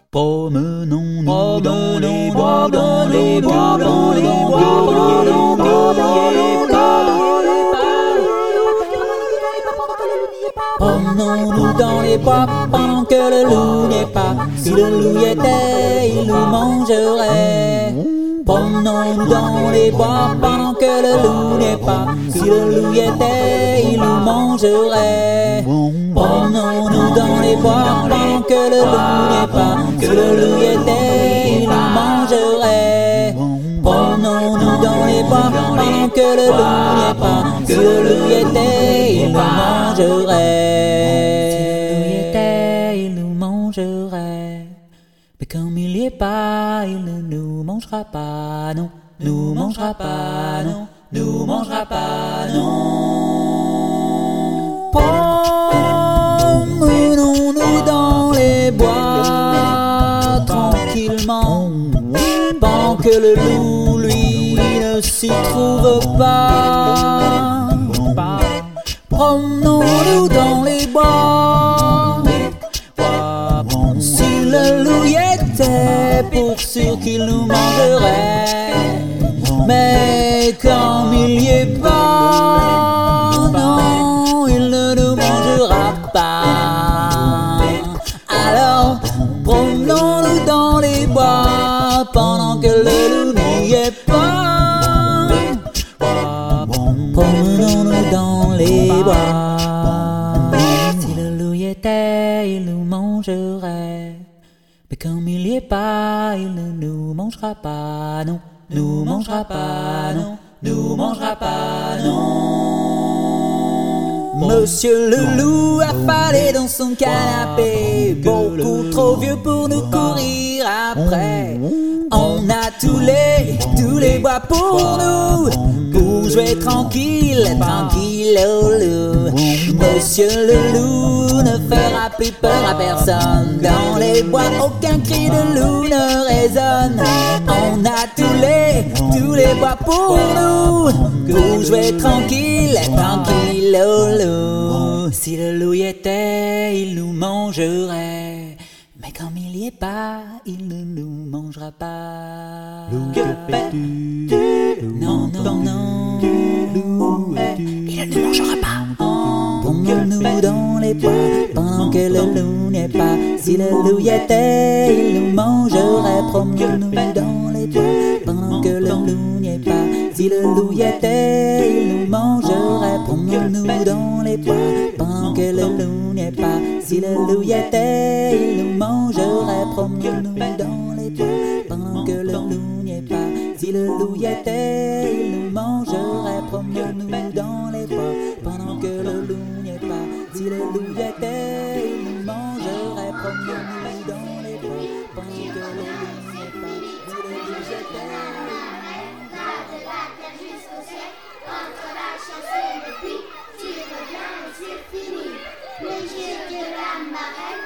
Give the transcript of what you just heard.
Promenons-nous dans les bois, dans les bois, dans les bois, promenons-nous dans les bois pendant que le loup n'est pas. Si le loup y était, il nous mangerait. Promenons-nous dans les bois pendant que le loup n'est pas. Si le loup y était, il nous mangerait. Promenons-nous dans les bois pendant que le loup n'est pas. Si le loup y était, il nous mangerait. Promenons-nous dans les bois pendant que le loup n'est pas. Si le loup y était, il nous mangerait. Si le loup y était, il nous mangerait. Mais comme il n'y est pas, il ne nous mangera pas, non, nous mangera pas, non, nous mangera pas, non. Promenons-nous dans les bois tranquillement, pendant que le loup, lui, ne s'y trouve pas. Promenons-nous dans les bois. Si le loup y était, pour sûr qu'il nous mangerait. Mais comme il y est pas, non, il ne nous mangera pas. Alors, promenons-nous dans les bois pendant que le loup n'y est pas. Promenons-nous dans les bois. Si le loup y était, il nous mangerait. Mais comme il n'y est pas, il ne nous mangera pas, non, nous mangera pas, non, nous mangera pas, non. Monsieur le loup affalé dans son canapé, beaucoup trop vieux pour nous courir après. On a tous les bois pour nous, pour jouer tranquille, tranquille au loup. Monsieur le loup ne fera plus peur à personne. Dans les bois, aucun cri de loup ne résonne. On a tous les bois pour nous, pour jouer tranquille, tranquille au loup. Si le loup y était, il nous mangerait. Mais comme il y est pas, il ne nous mangera pas. Loup, que fais-tu? Non, non, non. Il ne nous mangera pas. Promenons-nous dans les bois pendant que le loup n'est pas. Si le loup y était, il nous mangerait. Promenons-nous dans les bois pendant que le loup n'y est pas. Si le loup y était, il nous mangerait. Promenons-nous dans les bois pendant que le loup n'est pas. Si le loup y était, il nous mangerait. Promenons-nous dans les bois pendant que le loup n'y est pas. Si le loup y était, il nous mangerait. Promenons-nous dans les bois pendant que le loup n'y est pas. Si le loup y était, il nous mangerait. Promenons-nous dans les bois pendant que le loup n'y est pas. Si le loup y était, de la terre jusqu'au ciel, entre la chasse et le puits, tu reviens et c'est fini. Le jeu de la marelle.